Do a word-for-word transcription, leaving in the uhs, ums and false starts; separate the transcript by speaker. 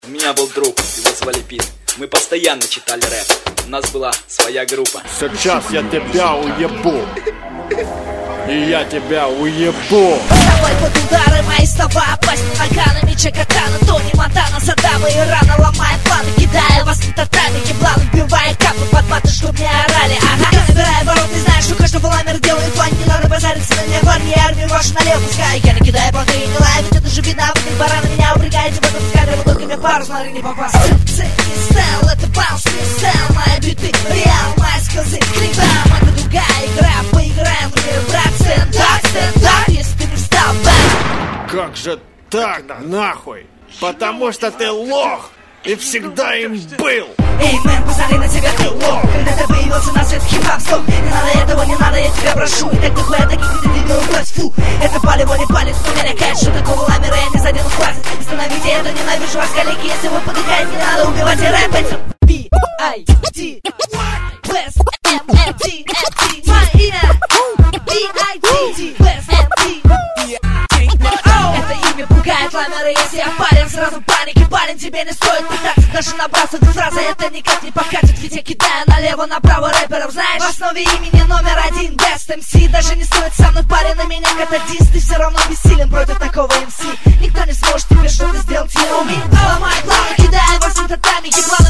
Speaker 1: У меня был друг, его звали Пит. Мы постоянно читали рэп. У нас была своя группа.
Speaker 2: Сейчас я тебя уебу. И я тебя уебу.
Speaker 3: Давай под удары мои слова, пасть наганами Чакатана, Тони Монтана, Саддама и рано ломая планы, кидая вас на татами, ебланы, вбивая капы под маты, чтоб не орали. Ага, я набираю ворот, не знаешь, что каждого ламер делает план, не надо базариться на меня, парни, армию вашу налево пускай. Я накидаю понты и не лаю, ведь это же видно, вы как бараны меня упрягаете в этом скадре, вы только мне пару, смотри, не попасть. Не стайл, это баунс, не стайл, мои биты, реал, мои скилзы, кликбам, это другая игра, поиграем в мир, брат, стендап, стендап, если ты не встал, бэм.
Speaker 2: Как же так, нахуй? Потому что ты лох и всегда им был.
Speaker 3: Эй, мэн, посмотри на тебя, ты лох. Когда ты появился на свет хип-хап, стоп. Не надо этого, не надо, я тебя прошу. И так нихуя таких, где ты дебил, брать, фу. Это палево не палец, но меня кайф, что такого ламера я не задену, хватит. Остановите это, ненавижу вас, коллеги. Если вы подыхаете, не надо убивать и рэпать. Би ай ди West эм эм ти мое имя би ай ди West эм ти. Это имя пугает ламеры, если я парень, сразу паники, парень, тебе не стоит пытаться даже набрасывать фразы, это никак не покатит, ведь я кидаю налево-направо рэперов, знаешь, в основе имени номер один Best эм си, даже не стоит со мной парень на меня катадист, ты все равно бессилен против такого эм си, никто не сможет тебе что-то сделать, you know me, ломай главы, кидаю вас на татами, ебла.